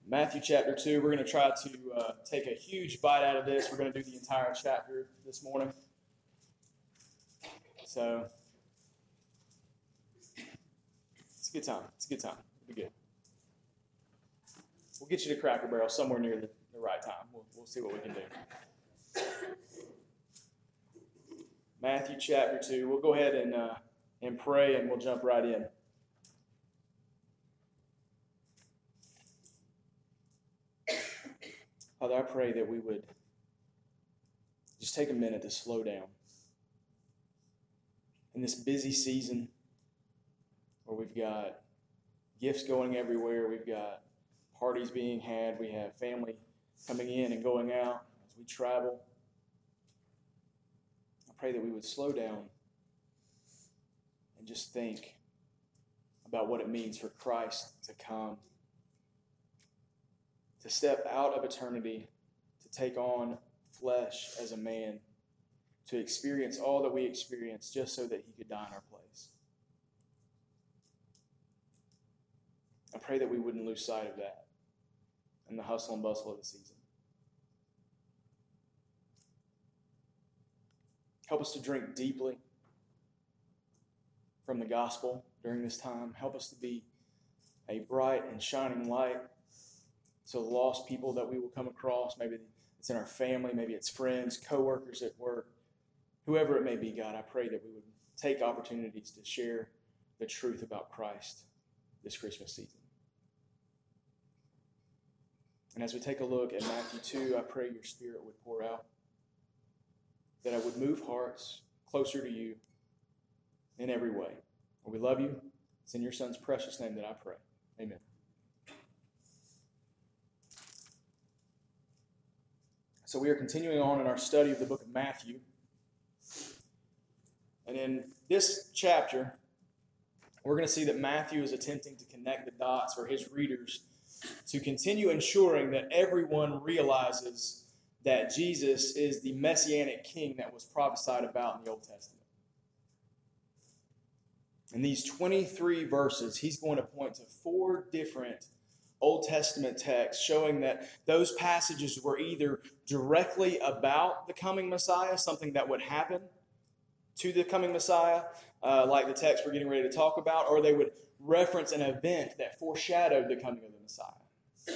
Matthew chapter 2. We're going to try to take a huge bite out of this. We're going to do the entire chapter this morning. So, it's a good time. It's a good time. It'll be good. We'll get you to Cracker Barrel somewhere near the right time. We'll see what we can do. Matthew chapter 2. We'll go ahead and pray, and we'll jump right in. Father, I pray that we would just take a minute to slow down. In this busy season where we've got gifts going everywhere, we've got parties being had, we have family coming in and going out as we travel, I pray that we would slow down and just think about what it means for Christ to come, to step out of eternity, to take on flesh as a man, to experience all that we experience just so that he could die in our place. I pray that we wouldn't lose sight of that in the hustle and bustle of the season. Help us to drink deeply from the gospel during this time. Help us to be a bright and shining light to lost people that we will come across. Maybe it's in our family, maybe it's friends, co-workers at work, whoever it may be, God. I pray that we would take opportunities to share the truth about Christ this Christmas season. And as we take a look at Matthew 2, I pray your Spirit would pour out, that I would move hearts closer to you in every way. We love you. It's in your Son's precious name that I pray. Amen. So we are continuing on in our study of the book of Matthew. And in this chapter, we're going to see that Matthew is attempting to connect the dots for his readers to continue ensuring that everyone realizes that Jesus is the Messianic King that was prophesied about in the Old Testament. In these 23 verses, he's going to point to 4 different Old Testament texts showing that those passages were either directly about the coming Messiah, something that would happen to the coming Messiah, like the text we're getting ready to talk about, or they would reference an event that foreshadowed the coming of the Messiah.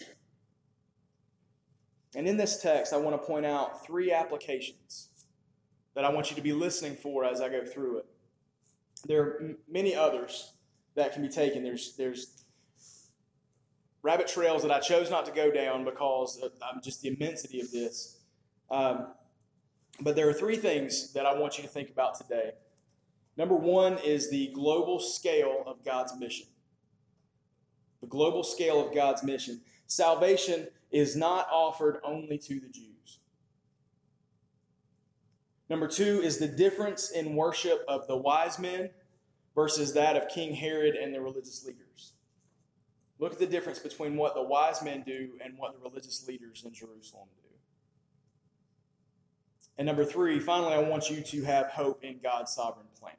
And in this text, I want to point out 3 applications that I want you to be listening for as I go through it. There are many others that can be taken. There's rabbit trails that I chose not to go down because of just the immensity of this. But there are 3 things that I want you to think about today. Number 1 is the global scale of God's mission. The global scale of God's mission. Salvation is not offered only to the Jews. Number 2 is the difference in worship of the wise men versus that of King Herod and the religious leaders. Look at the difference between what the wise men do and what the religious leaders in Jerusalem do. And number 3, finally, I want you to have hope in God's sovereign plan.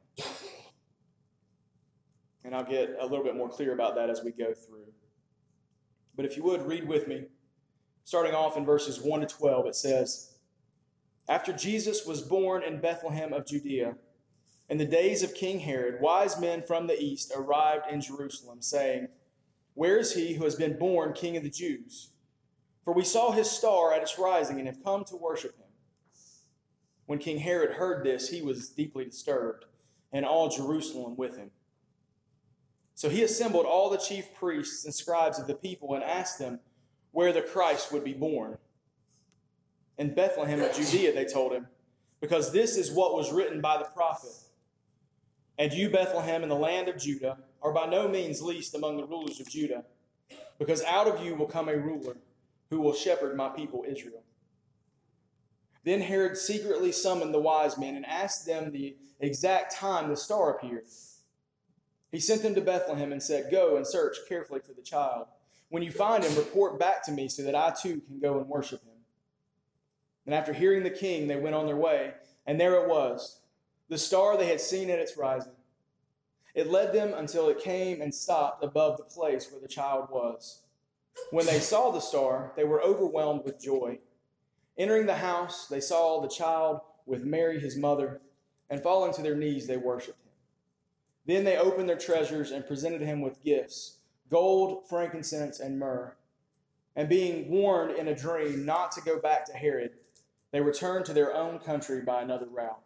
And I'll get a little bit more clear about that as we go through. But if you would, read with me. Starting off in verses 1 to 12, it says, "After Jesus was born in Bethlehem of Judea, in the days of King Herod, wise men from the east arrived in Jerusalem, saying, 'Where is he who has been born King of the Jews? For we saw his star at its rising and have come to worship him.' When King Herod heard this, he was deeply disturbed, and all Jerusalem with him. So he assembled all the chief priests and scribes of the people and asked them where the Christ would be born. 'In Bethlehem of Judea,' they told him, 'because this is what was written by the prophet. And you, Bethlehem, in the land of Judah, are by no means least among the rulers of Judah, because out of you will come a ruler who will shepherd my people Israel.' Then Herod secretly summoned the wise men and asked them the exact time the star appeared. He sent them to Bethlehem and said, 'Go and search carefully for the child. When you find him, report back to me so that I too can go and worship him.' And after hearing the king, they went on their way, and there it was, the star they had seen at its rising. It led them until it came and stopped above the place where the child was. When they saw the star, they were overwhelmed with joy. Entering the house, they saw the child with Mary, his mother, and falling to their knees, they worshipped him. Then they opened their treasures and presented him with gifts, gold, frankincense, and myrrh. And being warned in a dream not to go back to Herod, they returned to their own country by another route.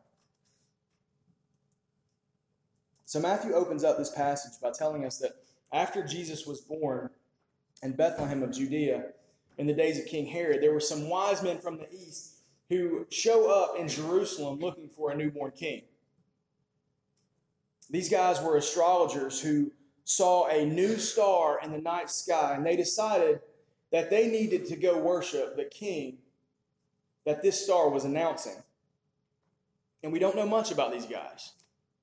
So Matthew opens up this passage by telling us that after Jesus was born in Bethlehem of Judea, in the days of King Herod, there were some wise men from the east who show up in Jerusalem looking for a newborn king. These guys were astrologers who saw a new star in the night sky, and they decided that they needed to go worship the king that this star was announcing. And we don't know much about these guys.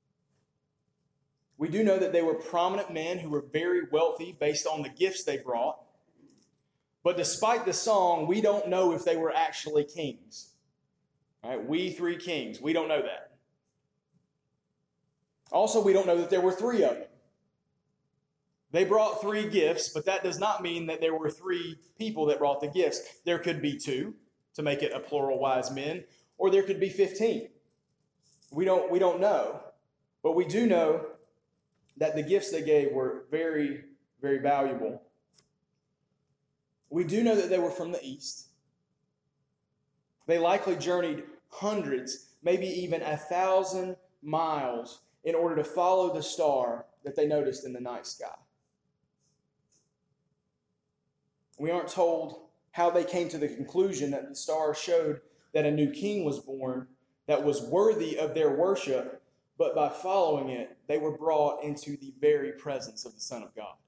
We do know that they were prominent men who were very wealthy based on the gifts they brought. But despite the song, we don't know if they were actually kings. All right, we three kings. We don't know that. Also, we don't know that there were three of them. They brought three gifts, but that does not mean that there were three people that brought the gifts. There could be two to make it a plural wise men, or there could be 15. We don't know. But we do know that the gifts they gave were very, very valuable. We do know that they were from the east. They likely journeyed hundreds, maybe even 1,000 miles in order to follow the star that they noticed in the night sky. We aren't told how they came to the conclusion that the star showed that a new king was born that was worthy of their worship, but by following it, they were brought into the very presence of the Son of God.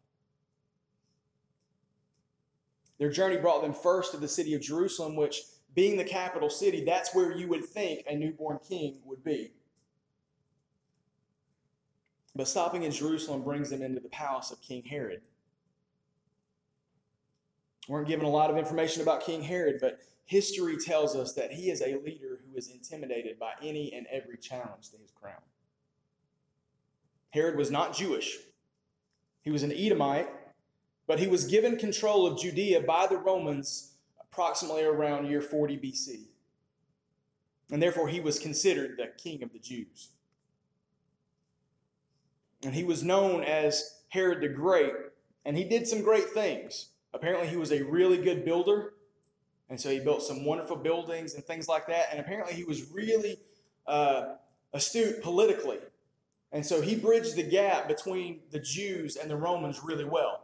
Their journey brought them first to the city of Jerusalem, which, being the capital city, that's where you would think a newborn king would be. But stopping in Jerusalem brings them into the palace of King Herod. We weren't given a lot of information about King Herod, but history tells us that he is a leader who is intimidated by any and every challenge to his crown. Herod was not Jewish. He was an Edomite, but he was given control of Judea by the Romans approximately around year 40 BC. And therefore he was considered the king of the Jews. And he was known as Herod the Great, and he did some great things. Apparently he was a really good builder, and so he built some wonderful buildings and things like that. And apparently he was really astute politically. And so he bridged the gap between the Jews and the Romans really well.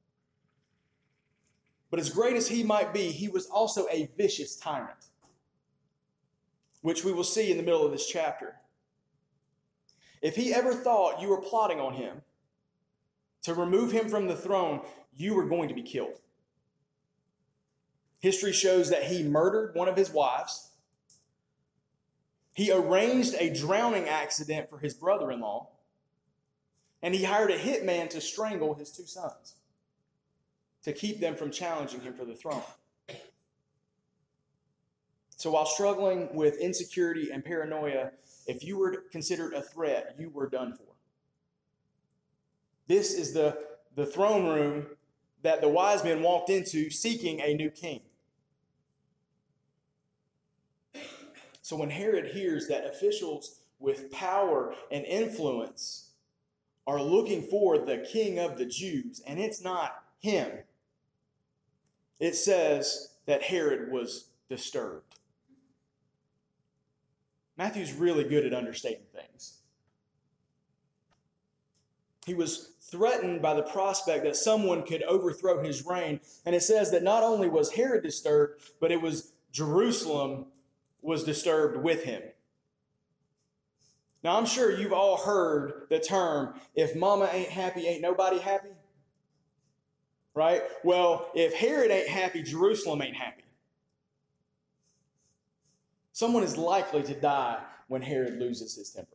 But as great as he might be, he was also a vicious tyrant, which we will see in the middle of this chapter. If he ever thought you were plotting on him to remove him from the throne, you were going to be killed. History shows that he murdered one of his wives. He arranged a drowning accident for his brother-in-law, and he hired a hitman to strangle his two sons to keep them from challenging him for the throne. So while struggling with insecurity and paranoia, if you were considered a threat, you were done for. This is the throne room that the wise men walked into seeking a new king. So when Herod hears that officials with power and influence are looking for the king of the Jews, and it's not him, it says that Herod was disturbed. Matthew's really good at understating things. He was threatened by the prospect that someone could overthrow his reign. And it says that not only was Herod disturbed, but it was Jerusalem was disturbed with him. Now, I'm sure you've all heard the term, if mama ain't happy, ain't nobody happy. Right? Well, if Herod ain't happy, Jerusalem ain't happy. Someone is likely to die when Herod loses his temper.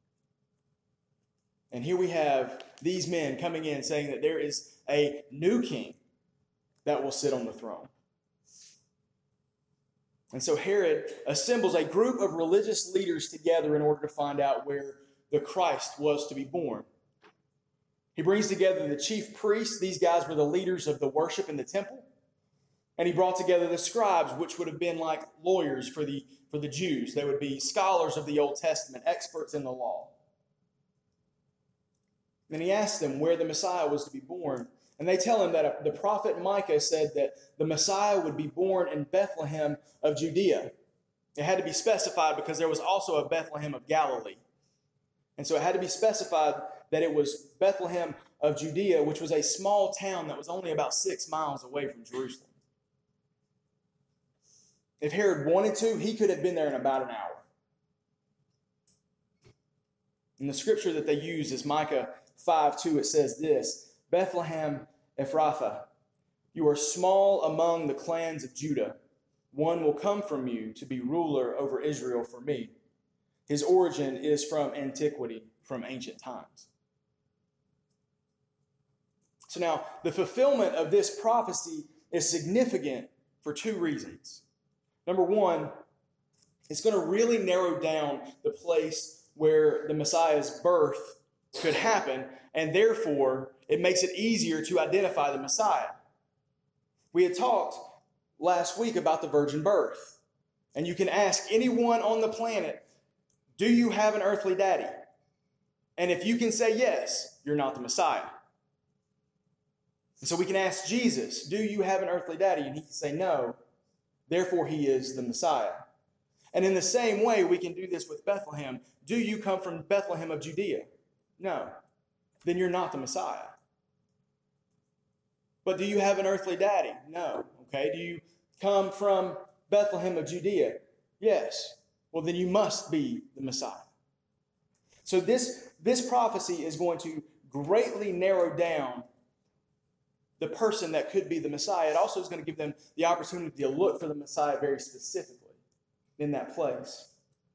And here we have these men coming in saying that there is a new king that will sit on the throne. And so Herod assembles a group of religious leaders together in order to find out where the Christ was to be born. He brings together the chief priests. These guys were the leaders of the worship in the temple. And he brought together the scribes, which would have been like lawyers for the Jews. They would be scholars of the Old Testament, experts in the law. And he asked them where the Messiah was to be born. And they tell him that the prophet Micah said that the Messiah would be born in Bethlehem of Judea. It had to be specified because there was also a Bethlehem of Galilee. And so it had to be specified that it was Bethlehem of Judea, which was a small town that was only about 6 miles away from Jerusalem. If Herod wanted to, he could have been there in about an hour. And the scripture that they use is Micah 5:2. It says this, Bethlehem Ephrathah, you are small among the clans of Judah. One will come from you to be ruler over Israel for me. His origin is from antiquity, from ancient times. So now, the fulfillment of this prophecy is significant for 2 reasons. Number one, it's going to really narrow down the place where the Messiah's birth could happen, and therefore it makes it easier to identify the Messiah. We had talked last week about the virgin birth, and you can ask anyone on the planet, do you have an earthly daddy? And if you can say yes, you're not the Messiah. And so we can ask Jesus, do you have an earthly daddy? And he can say no. Therefore, he is the Messiah. And in the same way, we can do this with Bethlehem. Do you come from Bethlehem of Judea? No. Then you're not the Messiah. But do you have an earthly daddy? No. Okay. Do you come from Bethlehem of Judea? Yes. Well, then you must be the Messiah. So this prophecy is going to greatly narrow down the person that could be the Messiah. It also is going to give them the opportunity to look for the Messiah very specifically in that place.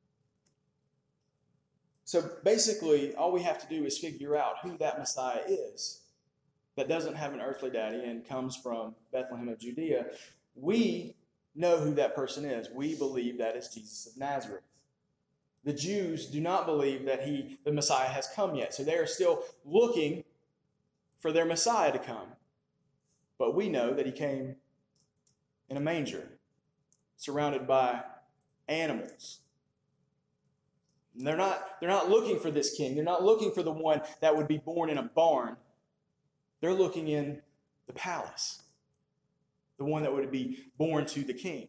So basically, all we have to do is figure out who that Messiah is that doesn't have an earthly daddy and comes from Bethlehem of Judea. We know who that person is. We believe that is Jesus of Nazareth. The Jews do not believe that the Messiah has come yet. So they are still looking for their Messiah to come. But we know that he came in a manger, surrounded by animals. And they're not looking for this king. They're not looking for the one that would be born in a barn. They're looking in the palace, the one that would be born to the king.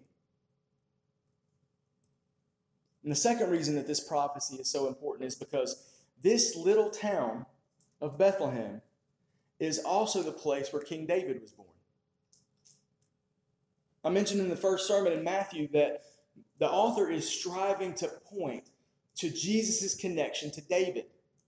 And the second reason that this prophecy is so important is because this little town of Bethlehem is also the place where King David was born. I mentioned in the first sermon in Matthew that the author is striving to point to Jesus' connection to David.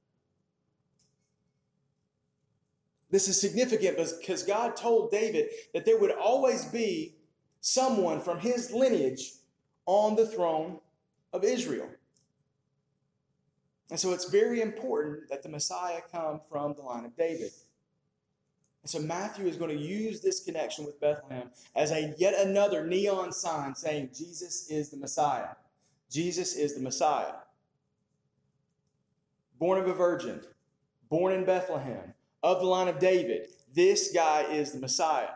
This is significant because God told David that there would always be someone from his lineage on the throne of Israel. And so it's very important that the Messiah come from the line of David. And so Matthew is going to use this connection with Bethlehem as yet another neon sign saying Jesus is the Messiah. Jesus is the Messiah. Born of a virgin, born in Bethlehem, of the line of David. This guy is the Messiah.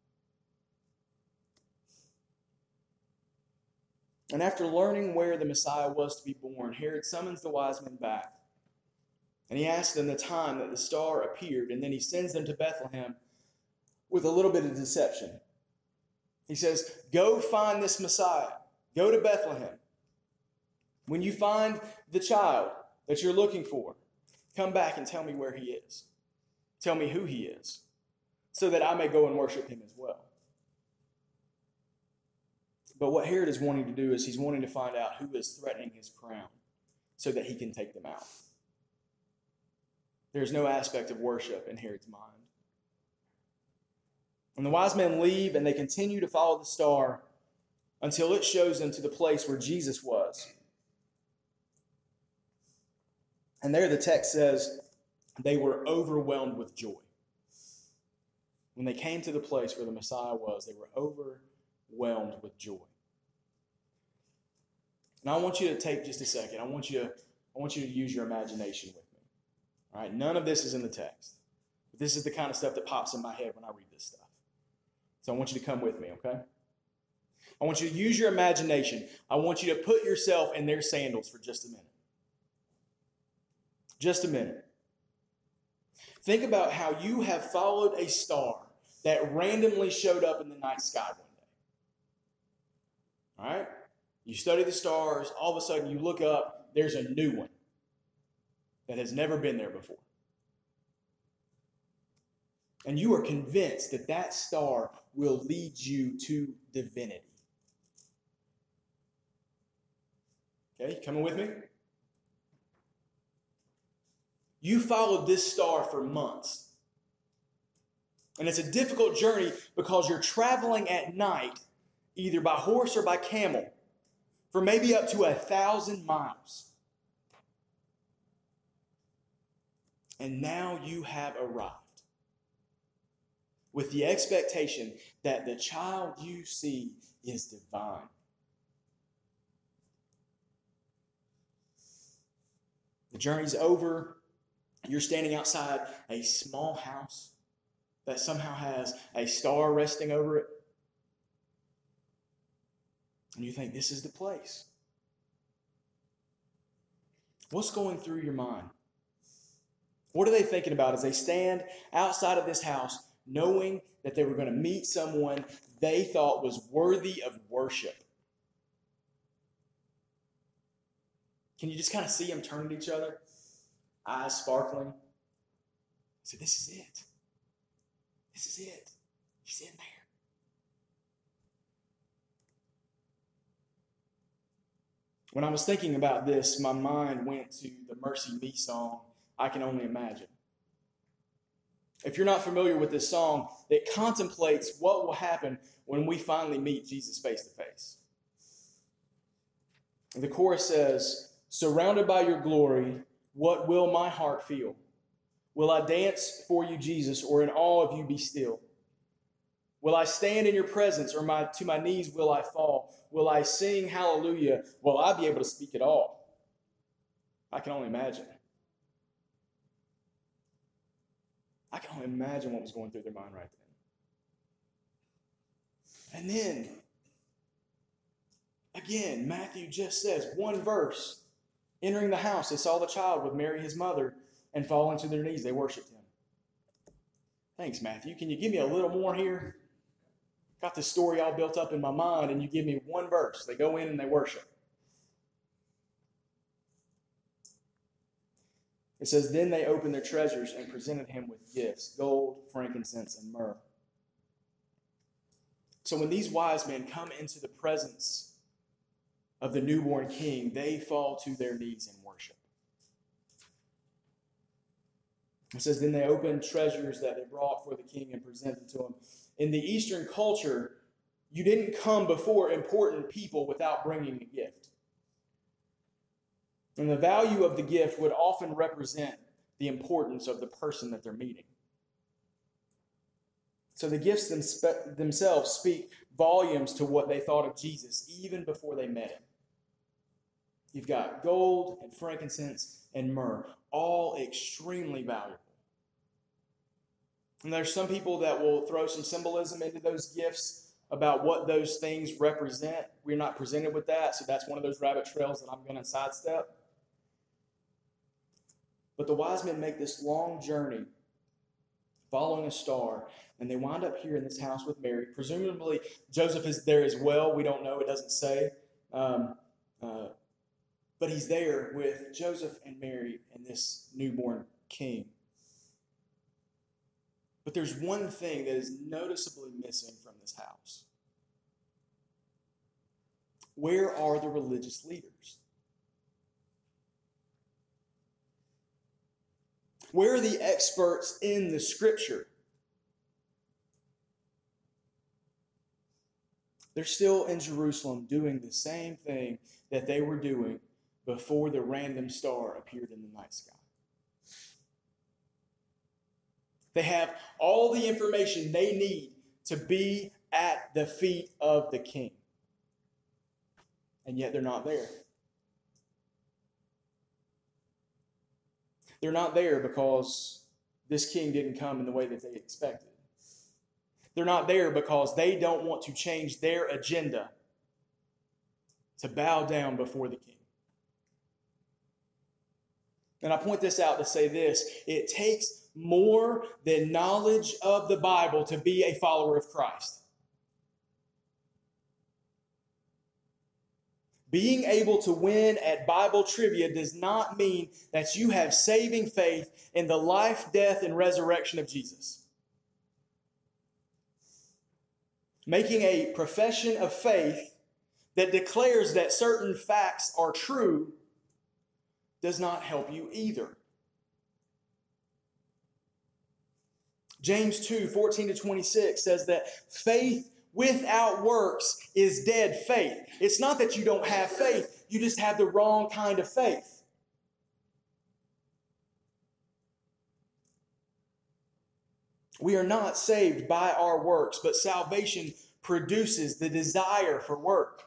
And after learning where the Messiah was to be born, Herod summons the wise men back. And he asks them the time that the star appeared, and then he sends them to Bethlehem with a little bit of deception. He says, go find this Messiah. Go to Bethlehem. When you find the child that you're looking for, come back and tell me where he is. Tell me who he is, so that I may go and worship him as well. But what Herod is wanting to do is he's wanting to find out who is threatening his crown so that he can take them out. There's no aspect of worship in Herod's mind. And the wise men leave and they continue to follow the star until it shows them to the place where Jesus was. And there the text says they were overwhelmed with joy. When they came to the place where the Messiah was, they were overwhelmed with joy. And I want you to take just a second. I want you to use your imagination with me. All right, none of this is in the text. This is the kind of stuff that pops in my head when I read this stuff. So I want you to come with me, okay? I want you to use your imagination. I want you to put yourself in their sandals for just a minute. Just a minute. Think about how you have followed a star that randomly showed up in the night sky one day. All right? You study the stars, all of a sudden you look up, there's a new one that has never been there before. And you are convinced that that star will lead you to divinity. Okay, you coming with me? You followed this star for months. And it's a difficult journey because you're traveling at night, either by horse or by camel, for maybe up to 1,000 miles. And now you have arrived with the expectation that the child you see is divine. The journey's over. You're standing outside a small house that somehow has a star resting over it. And you think, this is the place. What's going through your mind? What are they thinking about as they stand outside of this house, knowing that they were going to meet someone they thought was worthy of worship? Can you just kind of see them turning to each other? Eyes sparkling. So this is it. This is it. He's in there. When I was thinking about this, my mind went to the Mercy Me song, I Can Only Imagine. If you're not familiar with this song, it contemplates what will happen when we finally meet Jesus face to face. The chorus says, surrounded by your glory, what will my heart feel? Will I dance for you, Jesus, or in awe of you be still? Will I stand in your presence, or to my knees will I fall? Will I sing hallelujah? Will I be able to speak at all? I can only imagine. I can only imagine what was going through their mind right then. And then, again, Matthew just says, one verse. Entering the house, they saw the child with Mary, his mother, and falling to their knees. They worshiped him. Thanks, Matthew. Can you give me a little more here? Got this story all built up in my mind, and you give me one verse. They go in and they worship. It says, then they opened their treasures and presented him with gifts, gold, frankincense, and myrrh. So when these wise men come into the presence of the newborn king, they fall to their knees in worship. It says, then they opened treasures that they brought for the king and presented to him. In the Eastern culture, you didn't come before important people without bringing a gift. And the value of the gift would often represent the importance of the person that they're meeting. So the gifts themselves speak volumes to what they thought of Jesus even before they met him. You've got gold and frankincense and myrrh, all extremely valuable. And there's some people that will throw some symbolism into those gifts about what those things represent. We're not presented with that, so that's one of those rabbit trails that I'm going to sidestep. But the wise men make this long journey following a star, and they wind up here in this house with Mary. Presumably, Joseph is there as well. We don't know. It doesn't say. But he's there with Joseph and Mary and this newborn king. But there's one thing that is noticeably missing from this house. Where are the religious leaders? Where are the experts in the scripture? They're still in Jerusalem doing the same thing that they were doing before the random star appeared in the night sky. They have all the information they need to be at the feet of the king. And yet they're not there. They're not there because this king didn't come in the way that they expected. They're not there because they don't want to change their agenda to bow down before the king. And I point this out to say this: it takes more than knowledge of the Bible to be a follower of Christ. Being able to win at Bible trivia does not mean that you have saving faith in the life, death, and resurrection of Jesus. Making a profession of faith that declares that certain facts are true does not help you either. James 2:14-26 says that faith without works is dead faith. It's not that you don't have faith, you just have the wrong kind of faith. We are not saved by our works, but salvation produces the desire for work.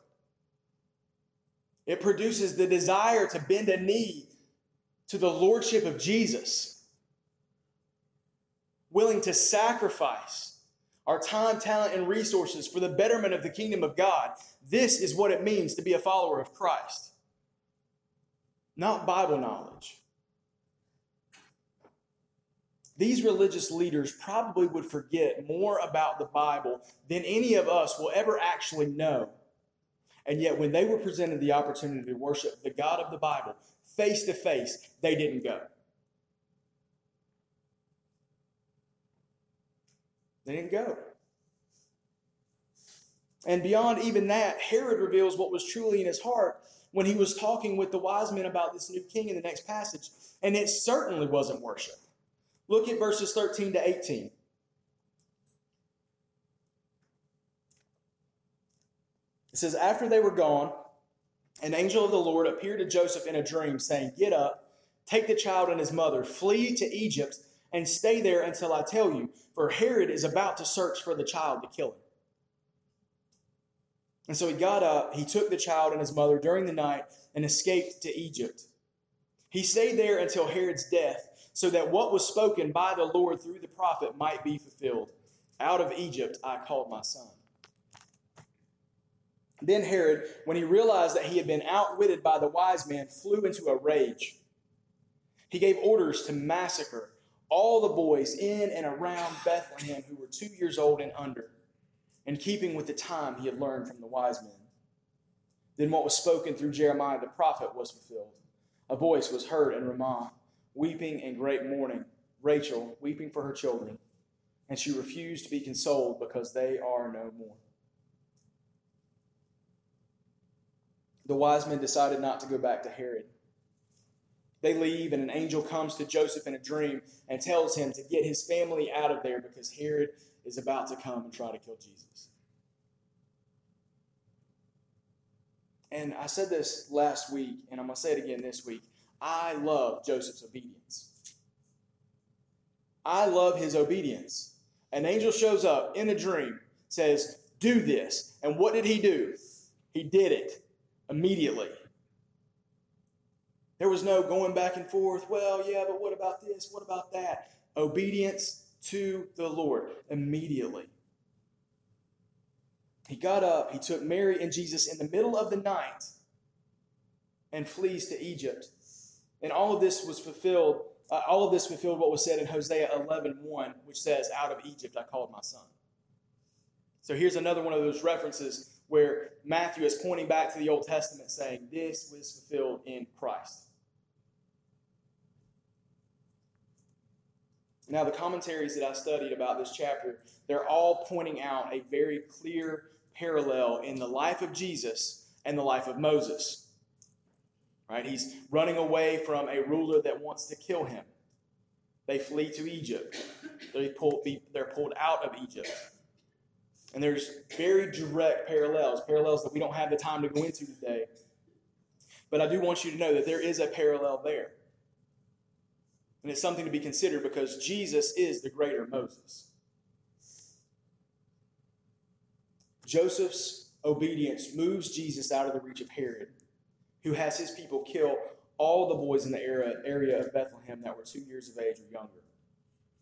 It produces the desire to bend a knee to the lordship of Jesus, willing to sacrifice our time, talent, and resources for the betterment of the kingdom of God. This is what it means to be a follower of Christ. Not Bible knowledge. These religious leaders probably would forget more about the Bible than any of us will ever actually know. And yet when they were presented the opportunity to worship the God of the Bible face to face, they didn't go. They didn't go. And beyond even that, Herod reveals what was truly in his heart when he was talking with the wise men about this new king in the next passage. And it certainly wasn't worship. Look at verses 13-18. It says, after they were gone, an angel of the Lord appeared to Joseph in a dream, saying, get up, take the child and his mother, flee to Egypt, and stay there until I tell you, for Herod is about to search for the child to kill him. And so he got up, he took the child and his mother during the night and escaped to Egypt. He stayed there until Herod's death, so that what was spoken by the Lord through the prophet might be fulfilled. Out of Egypt I called my son. Then Herod, when he realized that he had been outwitted by the wise men, flew into a rage. He gave orders to massacre all the boys in and around Bethlehem who were 2 years old and under, in keeping with the time he had learned from the wise men. Then what was spoken through Jeremiah the prophet was fulfilled. A voice was heard in Ramah, weeping in great mourning, Rachel weeping for her children, and she refused to be consoled because they are no more. The wise men decided not to go back to Herod. They leave, and an angel comes to Joseph in a dream and tells him to get his family out of there because Herod is about to come and try to kill Jesus. And I said this last week, and I'm going to say it again this week. I love Joseph's obedience. I love his obedience. An angel shows up in a dream, says, do this. And what did he do? He did it immediately. There was no going back and forth. Well, yeah, but what about this? What about that? Obedience to the Lord immediately. He got up, he took Mary and Jesus in the middle of the night and flees to Egypt. And all of this fulfilled what was said in Hosea 11:1, which says, out of Egypt I called my son. So here's another one of those references where Matthew is pointing back to the Old Testament saying, this was fulfilled in Christ. Now, the commentaries that I studied about this chapter, they're all pointing out a very clear parallel in the life of Jesus and the life of Moses. Right? He's running away from a ruler that wants to kill him. They flee to Egypt. They're pulled out of Egypt. And there's very direct parallels that we don't have the time to go into today. But I do want you to know that there is a parallel there. And it's something to be considered because Jesus is the greater Moses. Joseph's obedience moves Jesus out of the reach of Herod, who has his people kill all the boys in the area of Bethlehem that were 2 years of age or younger.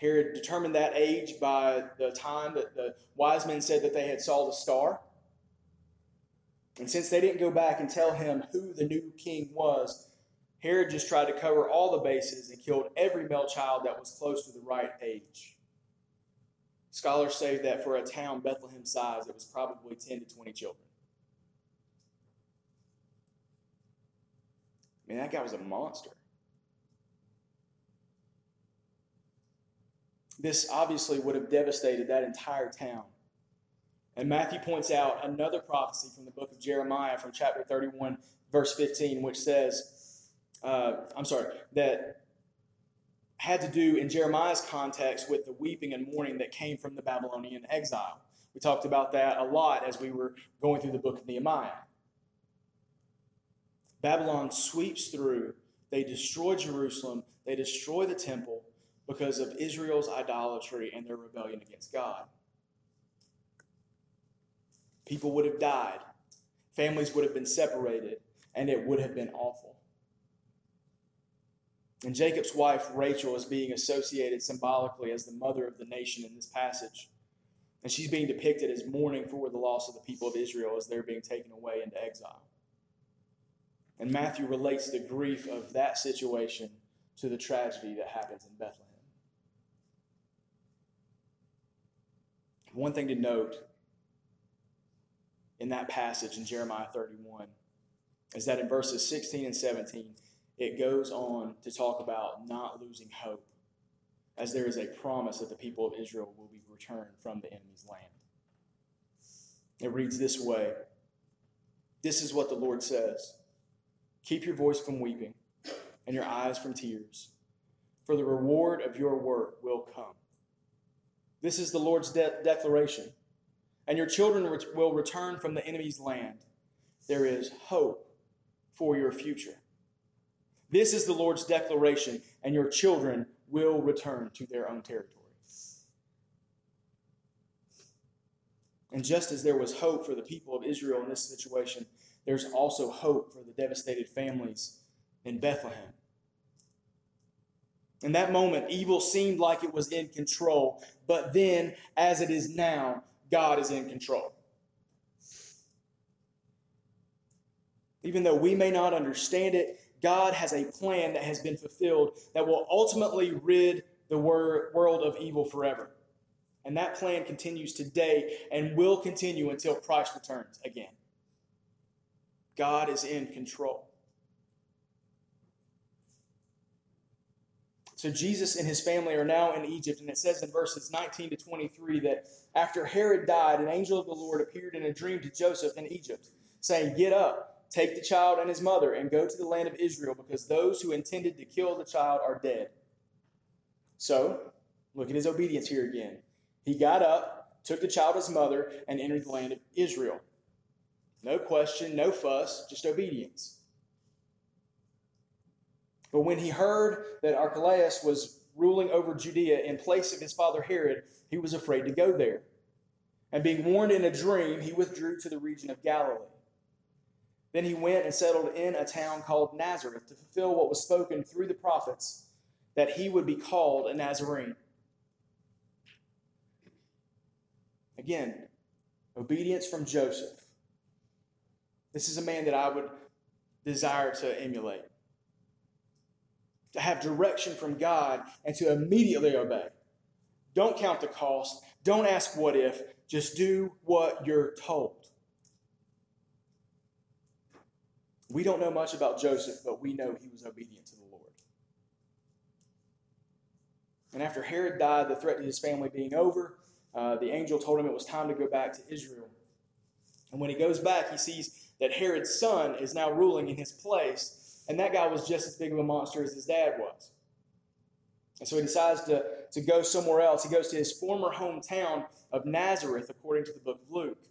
Herod determined that age by the time that the wise men said that they had saw the star. And since they didn't go back and tell him who the new king was, Herod just tried to cover all the bases and killed every male child that was close to the right age. Scholars say that for a town Bethlehem size, it was probably 10 to 20 children. I mean, that guy was a monster. This obviously would have devastated that entire town. And Matthew points out another prophecy from the book of Jeremiah from chapter 31, verse 15, which says, that had to do in Jeremiah's context with the weeping and mourning that came from the Babylonian exile. We talked about that a lot as we were going through the book of Nehemiah. Babylon sweeps through. They destroy Jerusalem. They destroy the temple because of Israel's idolatry and their rebellion against God. People would have died. Families would have been separated, and it would have been awful. And Jacob's wife, Rachel, is being associated symbolically as the mother of the nation in this passage. And she's being depicted as mourning for the loss of the people of Israel as they're being taken away into exile. And Matthew relates the grief of that situation to the tragedy that happens in Bethlehem. One thing to note in that passage in Jeremiah 31 is that in verses 16 and 17, it goes on to talk about not losing hope, as there is a promise that the people of Israel will be returned from the enemy's land. It reads this way: "This is what the Lord says. Keep your voice from weeping and your eyes from tears, for the reward of your work will come. This is the Lord's declaration. And your children will return from the enemy's land. There is hope for your future. This is the Lord's declaration, and your children will return to their own territory." And just as there was hope for the people of Israel in this situation, there's also hope for the devastated families in Bethlehem. In that moment, evil seemed like it was in control, but then, as it is now, God is in control. Even though we may not understand it, God has a plan that has been fulfilled that will ultimately rid the world of evil forever. And that plan continues today and will continue until Christ returns again. God is in control. So Jesus and his family are now in Egypt, and it says in verses 19 to 23 that after Herod died, an angel of the Lord appeared in a dream to Joseph in Egypt, saying, "Get up, take the child and his mother, and go to the land of Israel, because those who intended to kill the child are dead." So, look at his obedience here again. He got up, took the child and his mother, and entered the land of Israel. No question, no fuss, just obedience. But when he heard that Archelaus was ruling over Judea in place of his father Herod, he was afraid to go there. And being warned in a dream, he withdrew to the region of Galilee. Then he went and settled in a town called Nazareth to fulfill what was spoken through the prophets, that he would be called a Nazarene. Again, obedience from Joseph. This is a man that I would desire to emulate. To have direction from God and to immediately obey. Don't count the cost. Don't ask what if. Just do what you're told. We don't know much about Joseph, but we know he was obedient to the Lord. And after Herod died, the threat to his family being over, the angel told him it was time to go back to Israel. And when he goes back, he sees that Herod's son is now ruling in his place. And that guy was just as big of a monster as his dad was. And so he decides to go somewhere else. He goes to his former hometown of Nazareth, according to the book of Luke.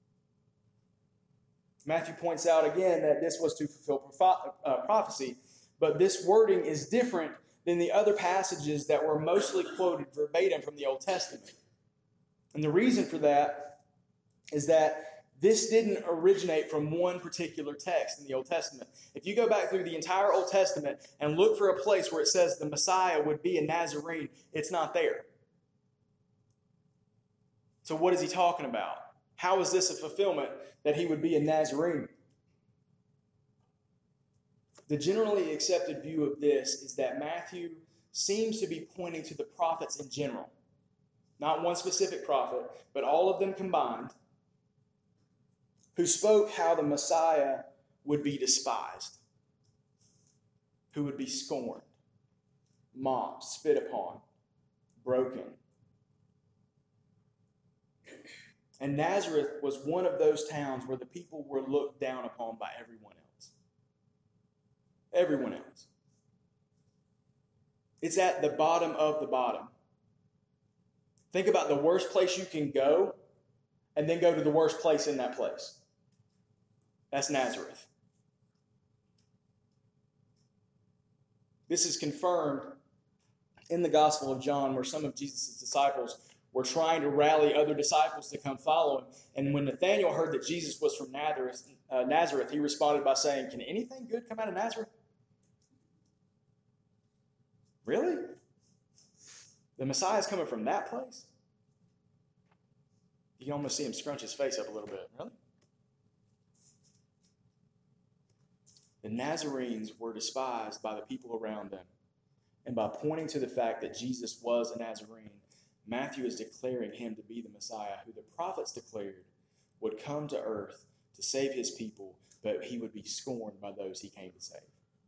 Matthew points out again that this was to fulfill prophecy, but this wording is different than the other passages that were mostly quoted verbatim from the Old Testament. And the reason for that is that this didn't originate from one particular text in the Old Testament. If you go back through the entire Old Testament and look for a place where it says the Messiah would be a Nazarene, it's not there. So what is he talking about? How is this a fulfillment that he would be a Nazarene? The generally accepted view of this is that Matthew seems to be pointing to the prophets in general. Not one specific prophet, but all of them combined, who spoke how the Messiah would be despised, who would be scorned, mocked, spit upon, broken. And Nazareth was one of those towns where the people were looked down upon by everyone else. Everyone else. It's at the bottom of the bottom. Think about the worst place you can go, and then go to the worst place in that place. That's Nazareth. This is confirmed in the Gospel of John, where some of Jesus' disciples were trying to rally other disciples to come follow him. And when Nathanael heard that Jesus was from Nazareth, he responded by saying, "Can anything good come out of Nazareth?" Really? The Messiah is coming from that place? You can almost see him scrunch his face up a little bit. Really? The Nazarenes were despised by the people around them. And by pointing to the fact that Jesus was a Nazarene, Matthew is declaring him to be the Messiah, who the prophets declared would come to earth to save his people, but he would be scorned by those he came to save.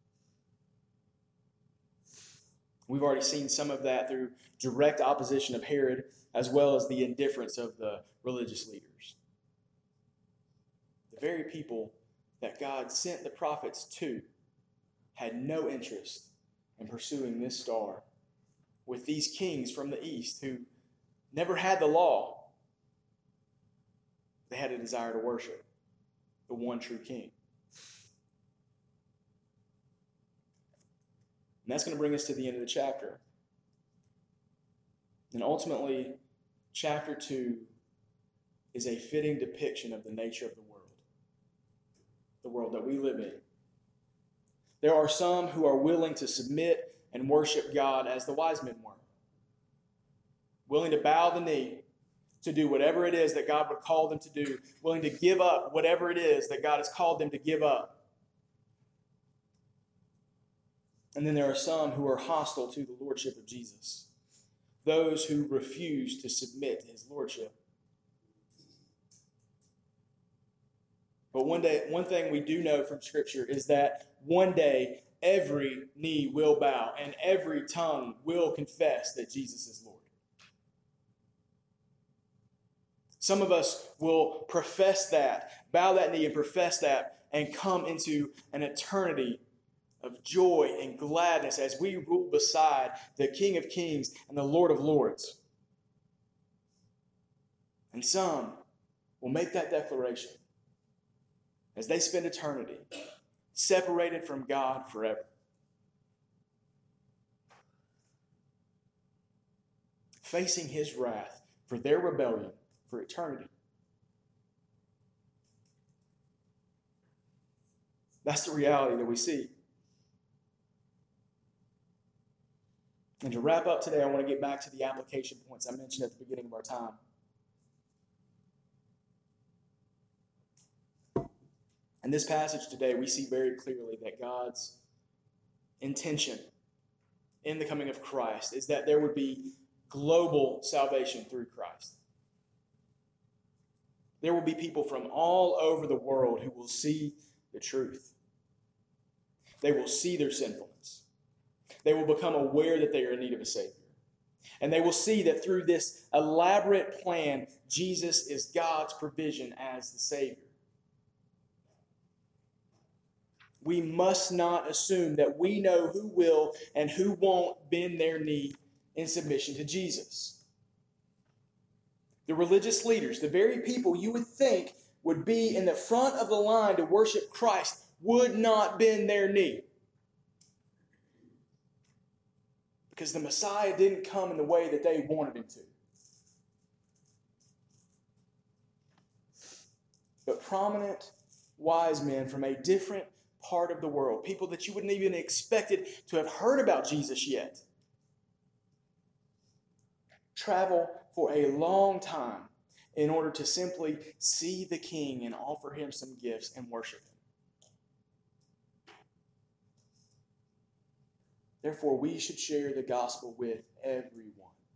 We've already seen some of that through direct opposition of Herod, as well as the indifference of the religious leaders. The very people that God sent the prophets to had no interest in pursuing this star, with these kings from the east who never had the law. They had a desire to worship the one true king. And that's going to bring us to the end of the chapter. And ultimately, chapter 2 is a fitting depiction of the nature of the world that we live in. There are some who are willing to submit and worship God as the wise men were, willing to bow the knee to do whatever it is that God would call them to do, willing to give up whatever it is that God has called them to give up. And then there are some who are hostile to the lordship of Jesus, those who refuse to submit to his lordship. But one thing we do know from Scripture is that one day every knee will bow and every tongue will confess that Jesus is Lord. Some of us will profess that, bow that knee and profess that, and come into an eternity of joy and gladness as we rule beside the King of Kings and the Lord of Lords. And some will make that declaration as they spend eternity separated from God forever. Facing his wrath for their rebellion for eternity. That's the reality that we see. And to wrap up today, I want to get back to the application points I mentioned at the beginning of our time. In this passage today, we see very clearly that God's intention in the coming of Christ is that there would be global salvation through Christ. There will be people from all over the world who will see the truth. They will see their sinfulness. They will become aware that they are in need of a Savior. And they will see that through this elaborate plan, Jesus is God's provision as the Savior. We must not assume that we know who will and who won't bend their knee in submission to Jesus. The religious leaders, the very people you would think would be in the front of the line to worship Christ, would not bend their knee. Because the Messiah didn't come in the way that they wanted him to. prominent wise men from a different part of the world, people that you wouldn't even expected to have heard about Jesus yet, travel for a long time in order to simply see the King and offer him some gifts and worship him. Therefore, we should share the gospel with everyone.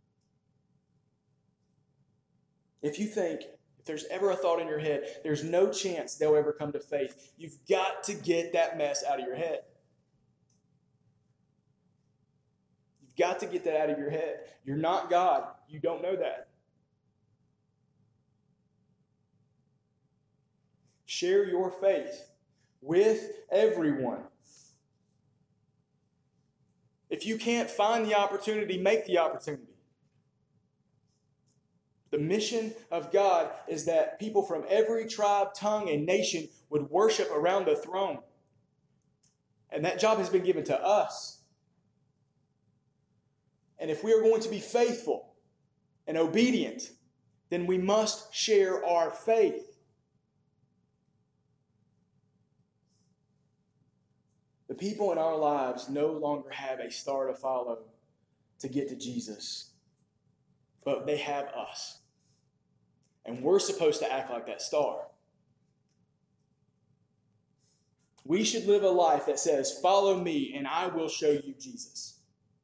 If you think, if there's ever a thought in your head, there's no chance they'll ever come to faith, you've got to get that mess out of your head. You've got to get that out of your head. You're not God. You don't know that. Share your faith with everyone. If you can't find the opportunity, make the opportunity. The mission of God is that people from every tribe, tongue, and nation would worship around the throne. And that job has been given to us. And if we are going to be faithful and obedient, then we must share our faith. The people in our lives no longer have a star to follow to get to Jesus, but they have us. And we're supposed to act like that star. We should live a life that says, follow me and I will show you Jesus.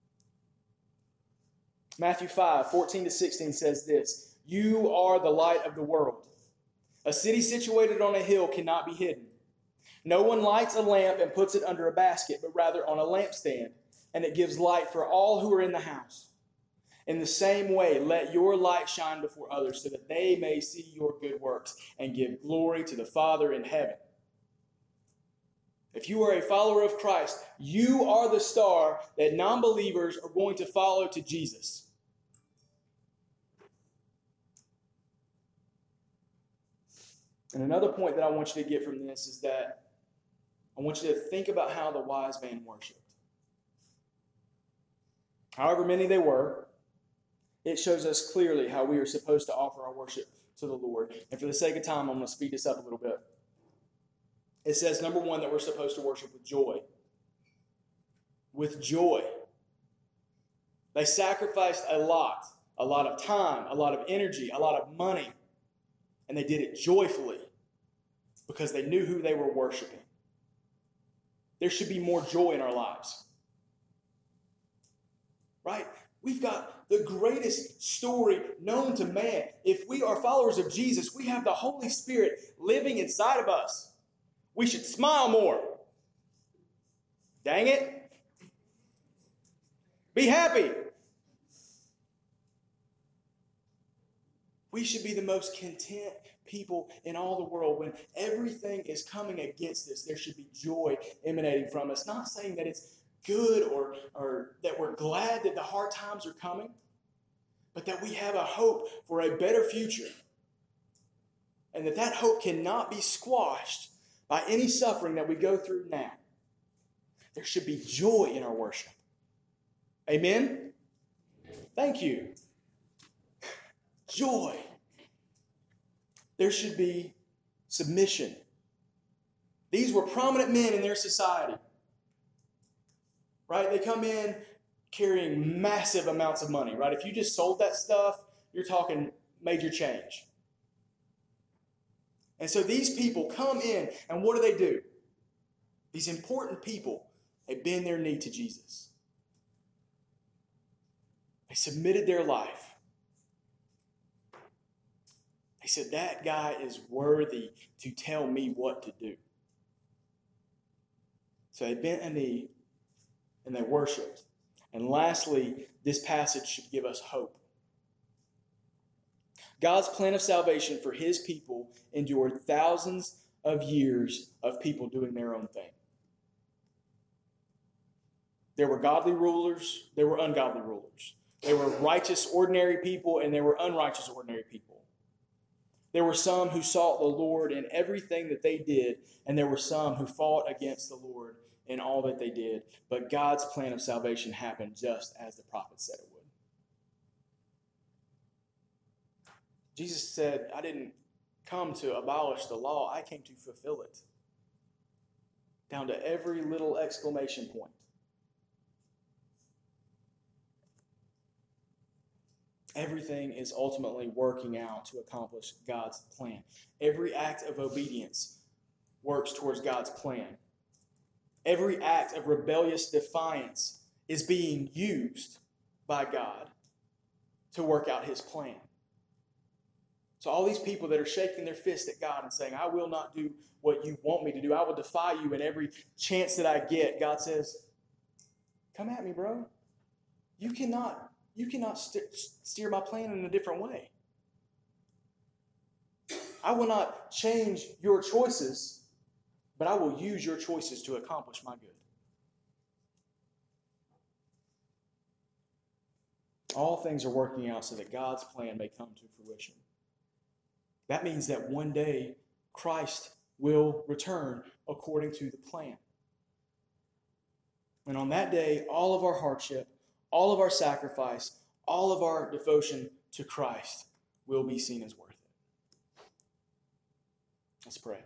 Matthew 5:14-16 says this, you are the light of the world. A city situated on a hill cannot be hidden. No one lights a lamp and puts it under a basket, but rather on a lampstand, and it gives light for all who are in the house. In the same way, let your light shine before others so that they may see your good works and give glory to the Father in heaven. If you are a follower of Christ, you are the star that non-believers are going to follow to Jesus. And another point that I want you to get from this is that I want you to think about how the wise man worshiped. However many they were, it shows us clearly how we are supposed to offer our worship to the Lord. And for the sake of time, I'm going to speed this up a little bit. It says, number one, that we're supposed to worship with joy. With joy. They sacrificed a lot of time, a lot of energy, a lot of money, and they did it joyfully because they knew who they were worshiping. There should be more joy in our lives. Right? We've got the greatest story known to man. If we are followers of Jesus, we have the Holy Spirit living inside of us. We should smile more. Dang it. Be happy. We should be the most content people in all the world. When everything is coming against us, there should be joy emanating from us. Not saying that it's good or that we're glad that the hard times are coming, but that we have a hope for a better future. And that hope cannot be squashed by any suffering that we go through now. There should be joy in our worship. Amen? Thank you. Joy. There should be submission. These were prominent men in their society. Right? They come in carrying massive amounts of money. Right? If you just sold that stuff, you're talking major change. And so these people come in, and what do? These important people, they bend their knee to Jesus. They submitted their life. They said, that guy is worthy to tell me what to do. So they bent a knee and they worshiped. And lastly, this passage should give us hope. God's plan of salvation for his people endured thousands of years of people doing their own thing. There were godly rulers, there were ungodly rulers. There were righteous, ordinary people, and there were unrighteous, ordinary people. There were some who sought the Lord in everything that they did, and there were some who fought against the Lord in all that they did. But God's plan of salvation happened just as the prophet said it would. Jesus said, I didn't come to abolish the law. I came to fulfill it. Down to every little exclamation point. Everything is ultimately working out to accomplish God's plan. Every act of obedience works towards God's plan. Every act of rebellious defiance is being used by God to work out His plan. So all these people that are shaking their fist at God and saying, I will not do what you want me to do. I will defy you in every chance that I get. God says, come at me, bro. You cannot steer my plan in a different way. I will not change your choices, but I will use your choices to accomplish my good. All things are working out so that God's plan may come to fruition. That means that one day Christ will return according to the plan. And on that day, all of our hardship, all of our sacrifice, all of our devotion to Christ will be seen as worth it. Let's pray.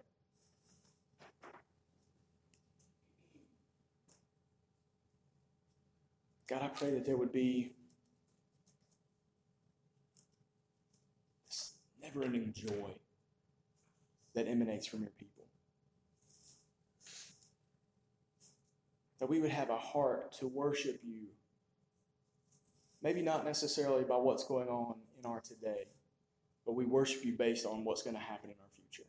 God, I pray that there would be this never-ending joy that emanates from your people. That we would have a heart to worship you. Maybe not necessarily by what's going on in our today, but we worship you based on what's going to happen in our future.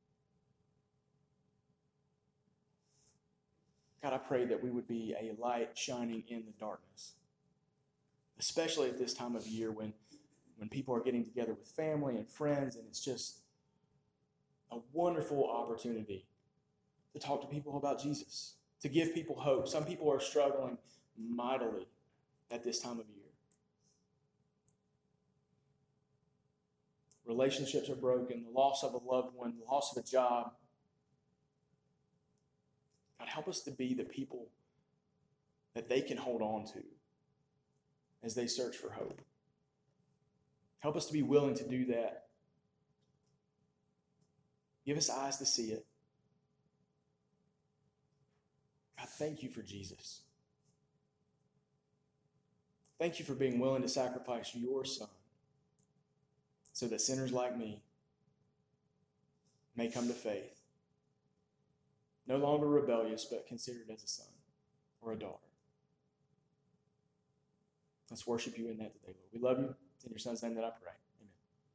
God, I pray that we would be a light shining in the darkness, especially at this time of year when people are getting together with family and friends, and it's just a wonderful opportunity to talk to people about Jesus, to give people hope. Some people are struggling mightily at this time of year. Relationships are broken, the loss of a loved one, the loss of a job. God, help us to be the people that they can hold on to as they search for hope. Help us to be willing to do that. Give us eyes to see it. God, thank you for Jesus. Thank you for being willing to sacrifice your Son so that sinners like me may come to faith, no longer rebellious, but considered as a son or a daughter. Let's worship you in that today, Lord. We love you. It's in your Son's name that I pray.